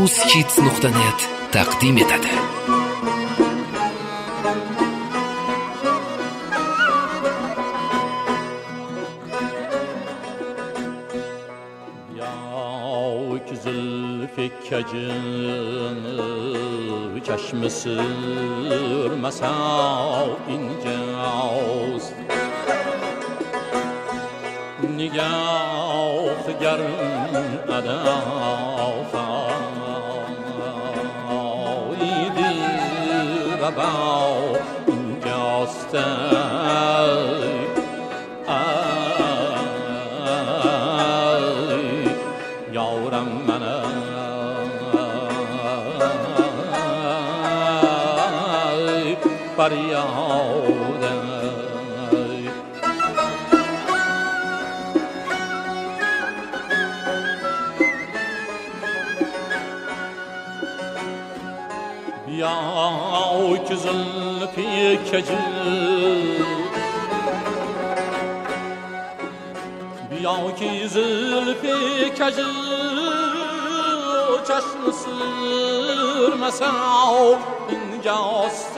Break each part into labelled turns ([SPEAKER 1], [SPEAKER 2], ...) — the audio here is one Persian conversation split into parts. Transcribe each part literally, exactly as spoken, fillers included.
[SPEAKER 1] rus-hits nuqta net taqdim etadi.
[SPEAKER 2] چشم سرمسا اینجاست، نگاه گرم ادافای دیر با اینجاست. یارم منم فریادم، بیا که زلفی کجی، بیا که زلفی کجی چشم سرمسا اینجاست.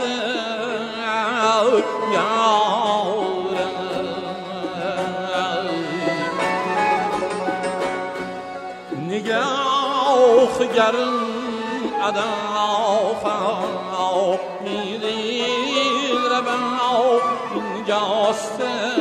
[SPEAKER 2] نگاه گرم ادافا میدیر با اینجاست.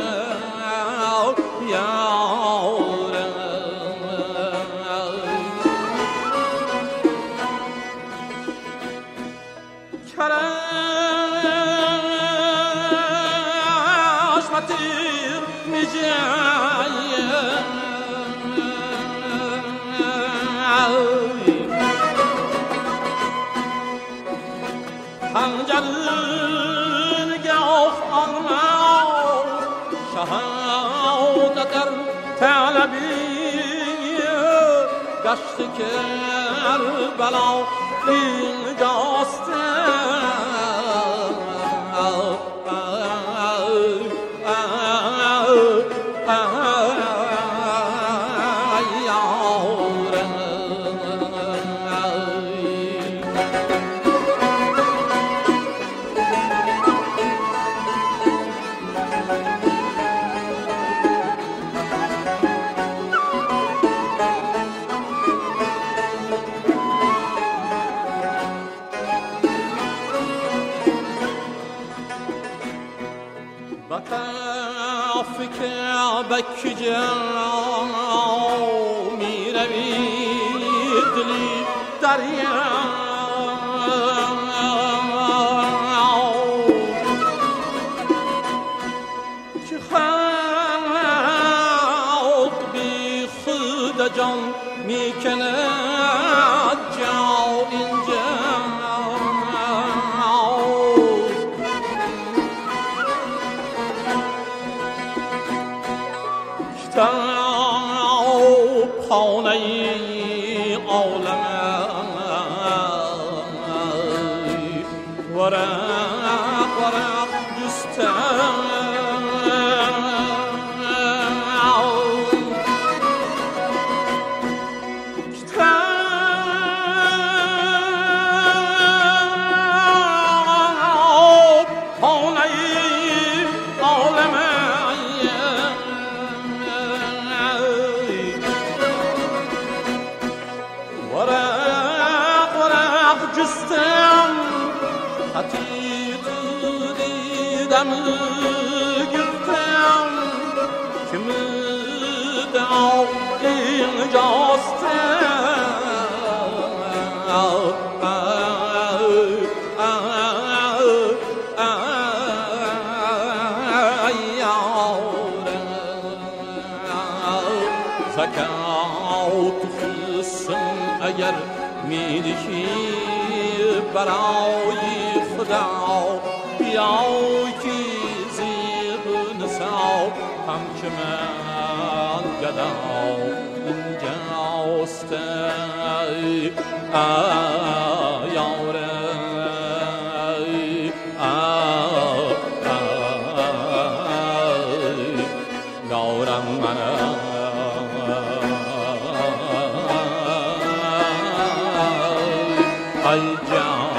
[SPEAKER 2] گشت کربلا اینجاست. بک جا می روید دلی دریا، که خلق بی خود جان می کند جا اینجا. خانه عالم ورق ورق جستم، دیدم گفتم که مدعا اینجاست. زکات خلصم اگر میدهی برای خدا، بیا که زیب نساو همچنان گدا اینجاست. یاره یارم منم ای جان